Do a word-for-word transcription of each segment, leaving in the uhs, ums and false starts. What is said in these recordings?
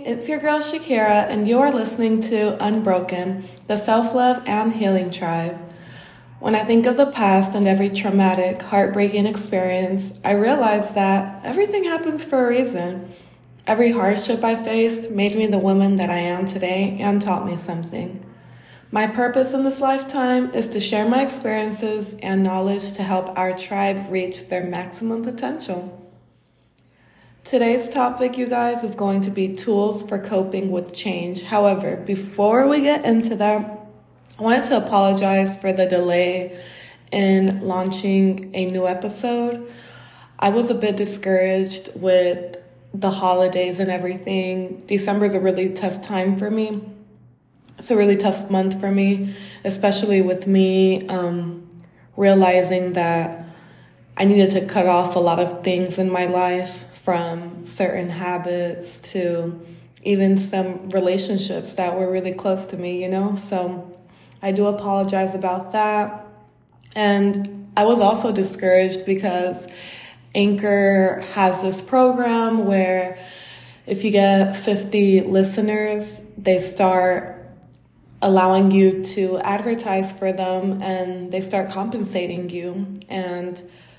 it's your girl Shakira, and you're listening to Unbroken, the self-love and healing tribe. When I think of the past and every traumatic, heartbreaking experience, I realize that everything happens for a reason. Every hardship I faced made me the woman that I am today and taught me something. My purpose in this lifetime is to share my experiences and knowledge to help our tribe reach their maximum potential. Today's topic, you guys, is going to be tools for coping with change. However, before we get into that, I wanted to apologize for the delay in launching a new episode. I was a bit discouraged with the holidays and everything. December is a really tough time for me. It's a really tough month for me, especially with me um, realizing that I needed to cut off a lot of things in my life, from certain habits to even some relationships that were really close to me, you know? So I do apologize about that. And I was also discouraged because Anchor has this program where if you get fifty listeners, they start allowing you to advertise for them and they start compensating you. And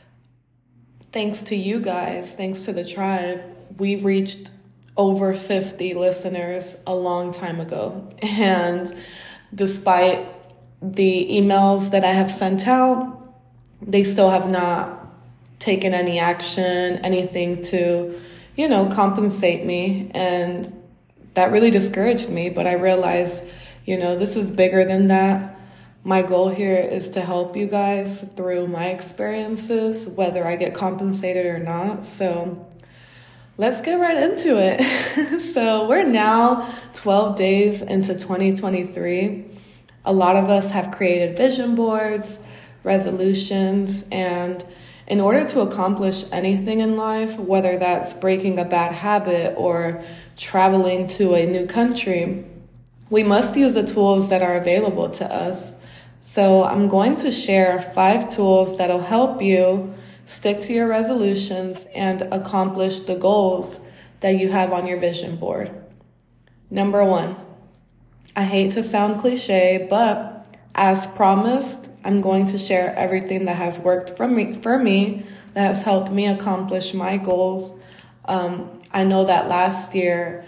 thanks to you guys, thanks to the tribe, we've reached over fifty listeners a long time ago. And despite the emails that I have sent out, they still have not taken any action, anything to, you know, compensate me. And that really discouraged me. But I realized, you know, this is bigger than that. My goal here is to help you guys through my experiences, whether I get compensated or not. So let's get right into it. So we're now twelve days into twenty twenty-three. A lot of us have created vision boards, resolutions, and in order to accomplish anything in life, whether that's breaking a bad habit or traveling to a new country, we must use the tools that are available to us. So I'm going to share five tools that'll help you stick to your resolutions and accomplish the goals that you have on your vision board. Number one, I hate to sound cliche, but as promised, I'm going to share everything that has worked for me, for me that has helped me accomplish my goals. Um, I know that last year,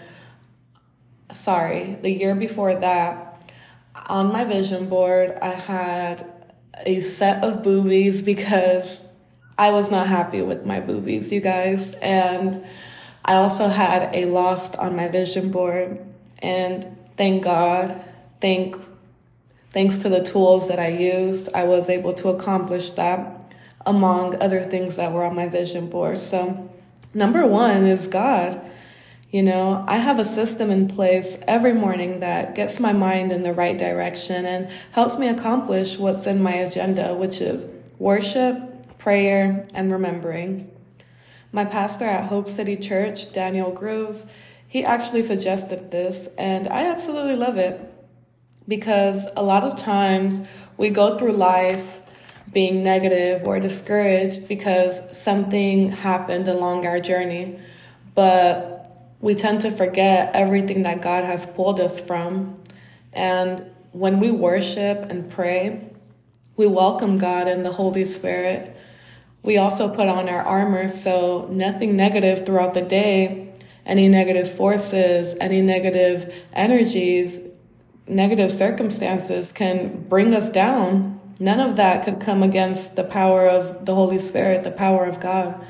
sorry, the year before that, on my vision board, I had a set of boobies because I was not happy with my boobies, you guys. And I also had a loft on my vision board. And thank God, thank, thanks to the tools that I used, I was able to accomplish that, among other things that were on my vision board. So number one is God. You know, I have a system in place every morning that gets my mind in the right direction and helps me accomplish what's in my agenda, which is worship, prayer, and remembering. My pastor at Hope City Church, Daniel Grooves, he actually suggested this, and I absolutely love it because a lot of times we go through life being negative or discouraged because something happened along our journey, but we tend to forget everything that God has pulled us from. And when we worship and pray, we welcome God and the Holy Spirit. We also put on our armor so nothing negative throughout the day, any negative forces, any negative energies, negative circumstances can bring us down. None of that could come against the power of the Holy Spirit, the power of God.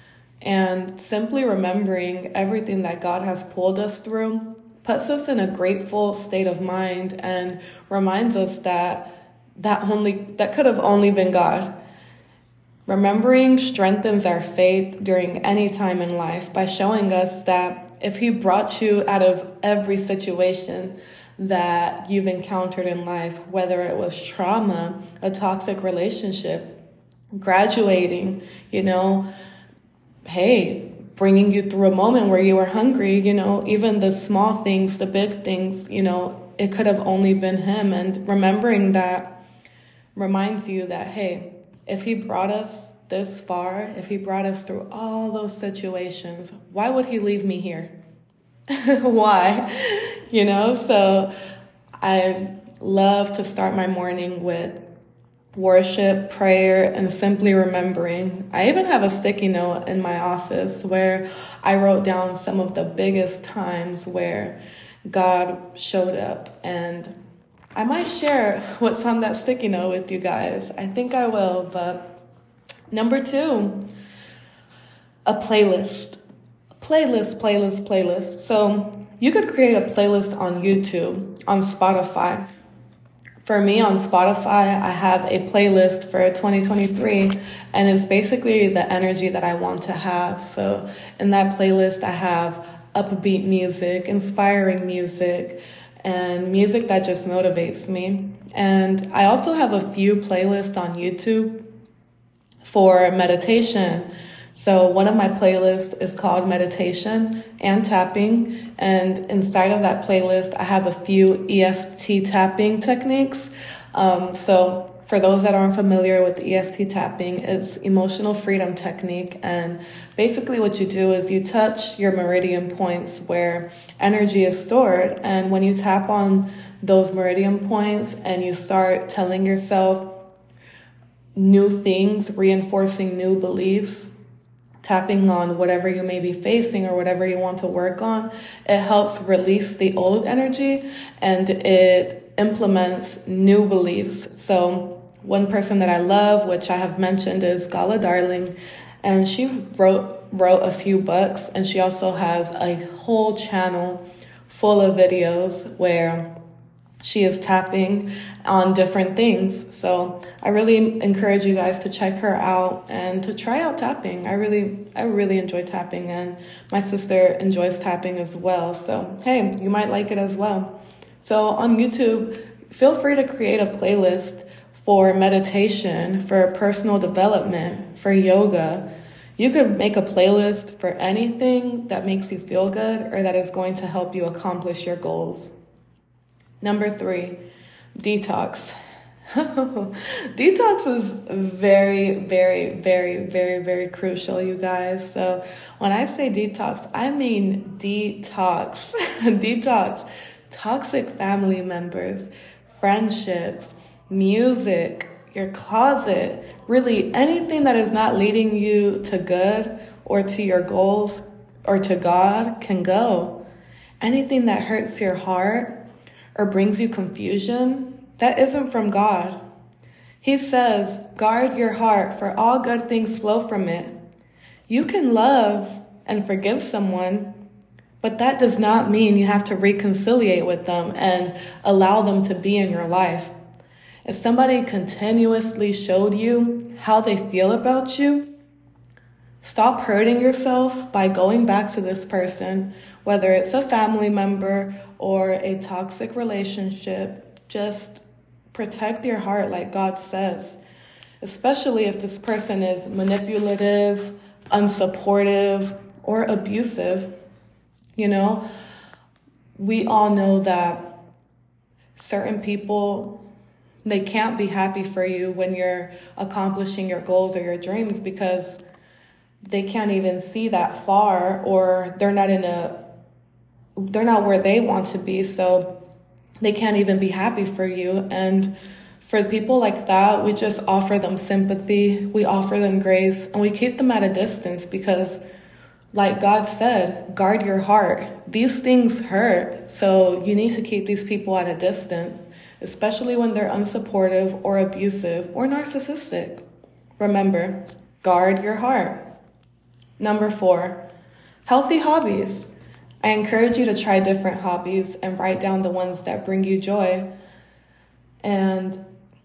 And simply remembering everything that God has pulled us through puts us in a grateful state of mind and reminds us that that only that could have only been God. Remembering strengthens our faith during any time in life by showing us that if He brought you out of every situation that you've encountered in life, whether it was trauma, a toxic relationship, graduating, you know, hey, bringing you through a moment where you were hungry, you know, even the small things, the big things, you know, it could have only been Him. And remembering that reminds you that, hey, if He brought us this far, if He brought us through all those situations, why would He leave me here? Why? You know, so I love to start my morning with worship, prayer, and simply remembering. I even have a sticky note in my office where I wrote down some of the biggest times where God showed up, and I might share what's on that sticky note with you guys. I think I will, but number two, a playlist. Playlist, playlist, playlist. So you could create a playlist on YouTube, on Spotify. For me, on Spotify, I have a playlist for twenty twenty-three, and it's basically the energy that I want to have. So in that playlist, I have upbeat music, inspiring music, and music that just motivates me. And I also have a few playlists on YouTube for meditation. So one of my playlists is called Meditation and Tapping. And inside of that playlist, I have a few E F T tapping techniques. Um, so for those that aren't familiar with E F T tapping, it's emotional freedom technique. And basically what you do is you touch your meridian points where energy is stored. And when you tap on those meridian points and you start telling yourself new things, reinforcing new beliefs, tapping on whatever you may be facing or whatever you want to work on, it helps release the old energy and it implements new beliefs. So one person that I love, which I have mentioned, is Gala Darling, and she wrote wrote a few books, and she also has a whole channel full of videos where she is tapping on different things. So I really encourage you guys to check her out and to try out tapping. I really, I really enjoy tapping, and my sister enjoys tapping as well. So, hey, you might like it as well. So on YouTube, feel free to create a playlist for meditation, for personal development, for yoga. You could make a playlist for anything that makes you feel good or that is going to help you accomplish your goals. Number three, detox. Detox is very, very, very, very, very crucial, you guys. So when I say detox, I mean detox. Detox toxic family members, friendships, music, your closet, really anything that is not leading you to good or to your goals or to God can go. Anything that hurts your heart or brings you confusion, that isn't from God. He says, guard your heart, for all good things flow from it. You can love and forgive someone, but that does not mean you have to reconciliate with them and allow them to be in your life. If somebody continuously showed you how they feel about you, stop hurting yourself by going back to this person, whether it's a family member or a toxic relationship. Just protect your heart like God says, especially if this person is manipulative, unsupportive, or abusive. You know, we all know that certain people, they can't be happy for you when you're accomplishing your goals or your dreams because they can't even see that far, or they're not in a they're not where they want to be, so they can't even be happy for you. And for people like that, we just offer them sympathy, we offer them grace, and we keep them at a distance because, like God said, guard your heart. These things hurt, so you need to keep these people at a distance, especially when they're unsupportive or abusive or narcissistic. Remember, guard your heart. Number four, healthy hobbies. I encourage you to try different hobbies and write down the ones that bring you joy and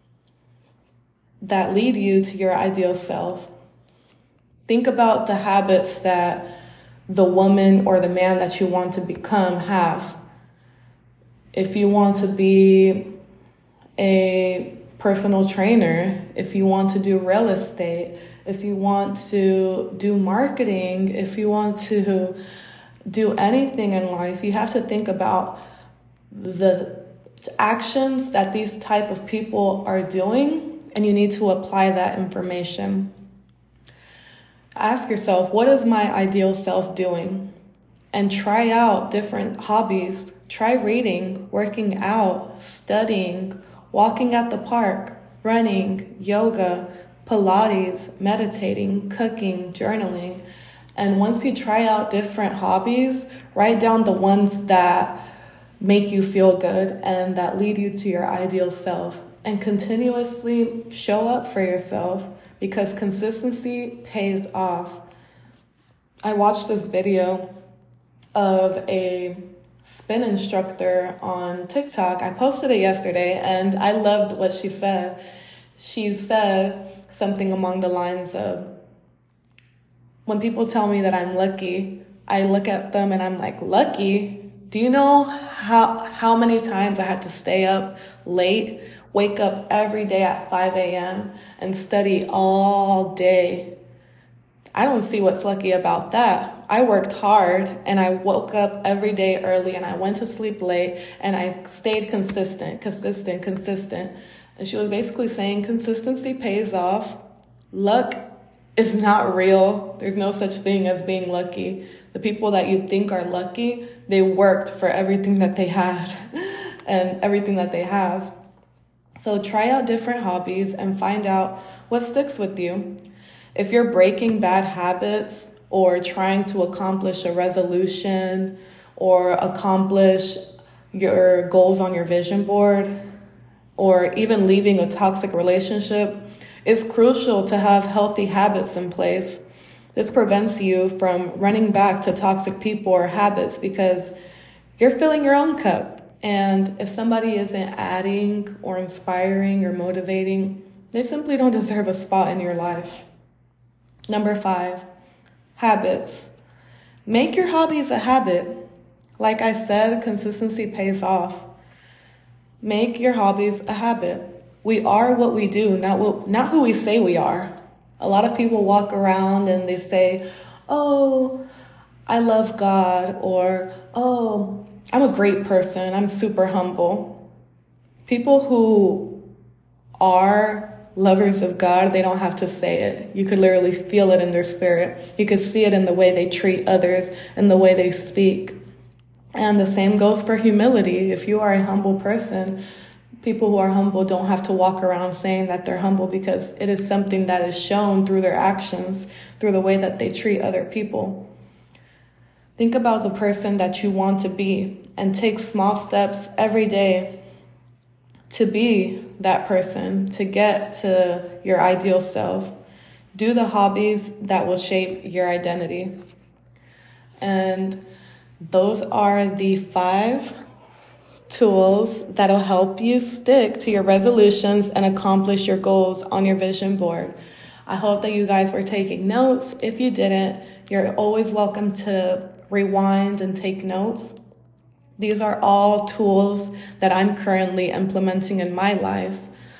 that lead you to your ideal self. Think about the habits that the woman or the man that you want to become have. If you want to be a personal trainer, if you want to do real estate, if you want to do marketing, if you want to do anything in life, you have to think about the actions that these type of people are doing, and you need to apply that information. Ask yourself, what is my ideal self doing? and try out different hobbies. Try reading, working out, studying, walking at the park, running, yoga, Pilates, meditating, cooking, journaling. And once you try out different hobbies, write down the ones that make you feel good and that lead you to your ideal self. And continuously show up for yourself, because consistency pays off. I watched this video of a spin instructor on TikTok. I posted it yesterday and I loved what she said. She said something along the lines of, when people tell me that I'm lucky, I look at them and I'm like, lucky? Do you know how how many times I had to stay up late, wake up every day at five a.m. and study all day? I don't see what's lucky about that. I worked hard and I woke up every day early and I went to sleep late and I stayed consistent, consistent, consistent. And she was basically saying consistency pays off. Luck is not real. There's no such thing as being lucky. The people that you think are lucky, they worked for everything that they had and everything that they have. So try out different hobbies and find out what sticks with you. If you're breaking bad habits or trying to accomplish a resolution or accomplish your goals on your vision board, or even leaving a toxic relationship, it's crucial to have healthy habits in place. This prevents you from running back to toxic people or habits because you're filling your own cup. And if somebody isn't adding or inspiring or motivating, they simply don't deserve a spot in your life. Number five, habits. Make your hobbies a habit. Like I said, consistency pays off. Make your hobbies a habit. We are what we do, not what, not who we say we are. A lot of people walk around and they say, oh, I love God, or, oh, I'm a great person, I'm super humble. People who are lovers of God, they don't have to say it. You could literally feel it in their spirit. You could see it in the way they treat others and the way they speak. And the same goes for humility. If you are a humble person, people who are humble don't have to walk around saying that they're humble, because it is something that is shown through their actions, through the way that they treat other people. Think about the person that you want to be and take small steps every day to be that person, to get to your ideal self. Do the hobbies that will shape your identity. And those are the five tools that'll help you stick to your resolutions and accomplish your goals on your vision board. I hope that you guys were taking notes. If you didn't, you're always welcome to rewind and take notes. These are all tools that I'm currently implementing in my life.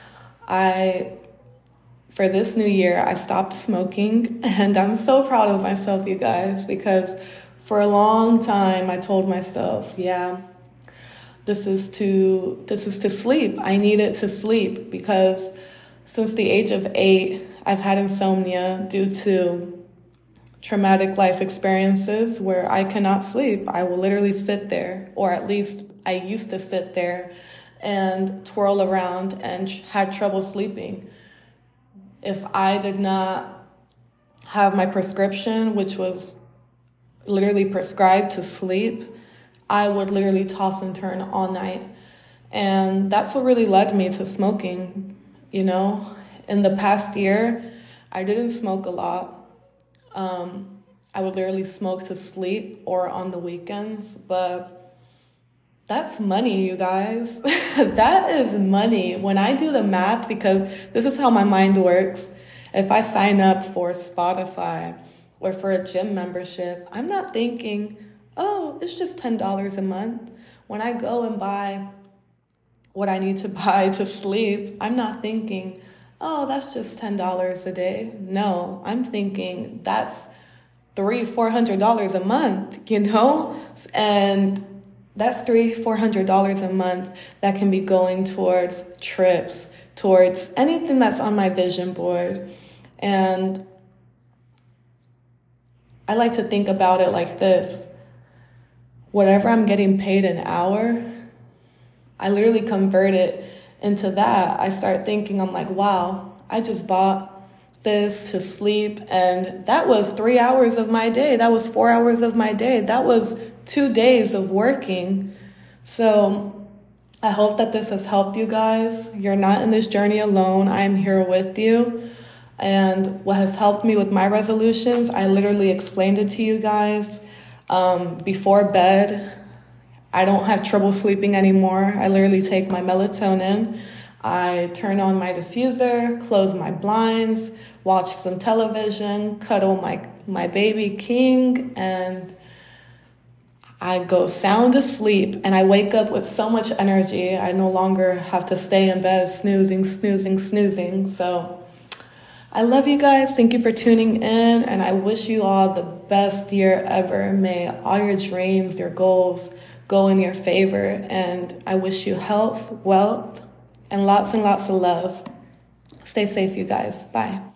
I, for this new year, I stopped smoking, and I'm so proud of myself, you guys, because for a long time I told myself, yeah, this is to this is to sleep. I needed to sleep because since the age of eight, I've had insomnia due to traumatic life experiences where I cannot sleep. I will literally sit there, or at least I used to sit there and twirl around and had trouble sleeping. If I did not have my prescription, which was literally prescribed to sleep, I would literally toss and turn all night. And that's what really led me to smoking. You know, in the past year, I didn't smoke a lot. Um, I would literally smoke to sleep or on the weekends, but that's money, you guys. That is money. When I do the math, because this is how my mind works, if I sign up for Spotify or for a gym membership, I'm not thinking, oh, it's just ten dollars a month. When I go and buy what I need to buy to sleep, I'm not thinking, oh, that's just ten dollars a day. No, I'm thinking that's three, four hundred dollars a month, you know? And that's three, four hundred dollars a month that can be going towards trips, towards anything that's on my vision board. And I like to think about it like this. whatever I'm getting paid an hour, I literally convert it into that. I start thinking, I'm like, wow, I just bought this to sleep, and that was three hours of my day. That was four hours of my day. That was two days of working. So I hope that this has helped you guys. You're not in this journey alone. I'm here with you. And what has helped me with my resolutions, I literally explained it to you guys. Um, before bed, I don't have trouble sleeping anymore. I literally take my melatonin. I turn on my diffuser, close my blinds, watch some television, cuddle my, my baby King, and I go sound asleep, and I wake up with so much energy. I no longer have to stay in bed snoozing, snoozing, snoozing. So I love you guys. Thank you for tuning in, and I wish you all the best year ever. May all your dreams, your goals go in your favor, and I wish you health, wealth, and lots and lots of love. Stay safe, you guys. Bye.